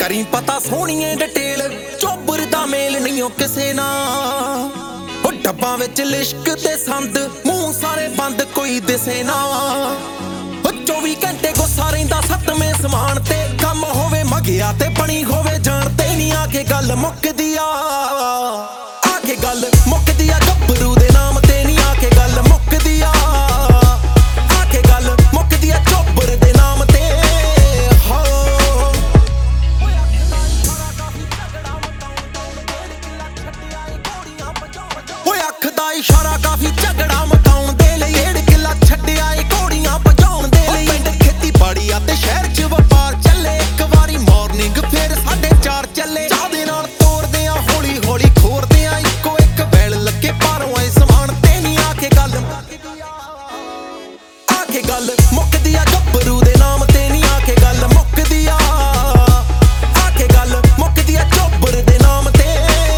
करी पता सोहणीए डिटेल चोबर दा मेल नहीं ओ किसे नाल। ओ डब्बां विच लिश्क ते संद मूंह सारे बंद कोई दिसे ना। ओ 24 घंटे गुस्सा रहिंदा सतवें समान ते कम होवे मगिया ते बनी होवे जान ते नहीं आके गल मुकदी आ। आके गल मुकदी आ गब्बरू दे नाम ते नहीं आके गल मुकदी आ। आके गल मुकदी आ चोबर दे नाम ते। इशारा काफी झगड़ा मकाउण दे लई 1.5 किला छड्डिया ए घोड़ियां भजाउण दे लई। पिंड खेतीबाड़ी आ ते शहर च वपार चले एक वारी मॉर्निंग फिर 4:30 चले। चाह दे नाल तोड़दे आ हौली हौली खोरदे आ इक्को एक बैल लगे पारों आए समान ते नहीं आके गल मुकदी आ गब्बरू दे नाम ते नहीं आके गल मुकदी आ। आके गल मुकदी आ चोबर दे नाम ते।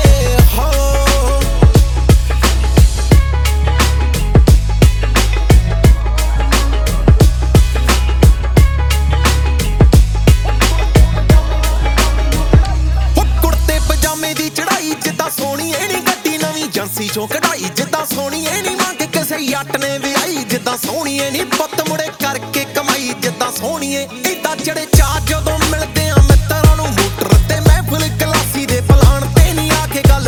सोहणी ए नी गड्डी नवीं एजेंसी चों कढाई जिद्दां सोहणी ए नी मंग किसे जट ने विआई। जिद्दां सोहणी ए नी पुत्त मुड़े करके कमाई जिद्दां सोहणी ए इदां चढ़े चार जदों मिलदे आ मित्तरां नूं मोटर ते महफिल गलासी दे पलाण ते नहीं आके गल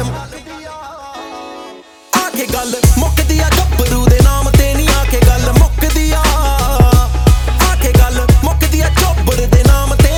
मुकदी आ गब्बरू दे नाम ते नहीं आके गल मुकदी आ। आके गल मुकदी आ चोबर दे नाम ते।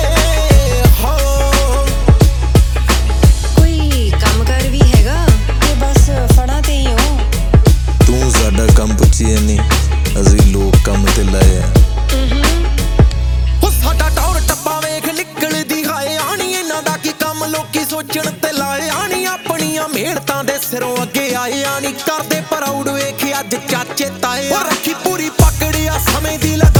ਕੰਮ ਪੁੱਛੀਏ ਨੀ ਅਸੀਂ ਲੋਕ ਕੰਮ ਤੇ ਲਾਏ ਆ। ਉਹ ਸਾਡਾ ਟੌਰ ਟੱਪਾ ਵੇਖ ਨਿਕਲਦੀ ਹਾਏ ਆਣੀ ਇਹਨਾਂ ਦਾ ਕੀ ਕੰਮ ਲੋਕੀ ਸੋਚਣ ਤੇ ਲਾਏ ਆਣੀ। ਆਪਣੀਆਂ ਮਿਹਨਤਾਂ ਦੇ ਸਿਰੋਂ ਅੱਗੇ ਆਏ ਆਣੀ ਕਰਦੇ ਪ੍ਰਾਊਡ ਵੇਖ ਅੱਜ ਚਾਚੇ ਤਾਏ। ਰੱਖੀ ਪੂਰੀ ਪਕੜ ਆ ਸਮੇਂ ਦੀ।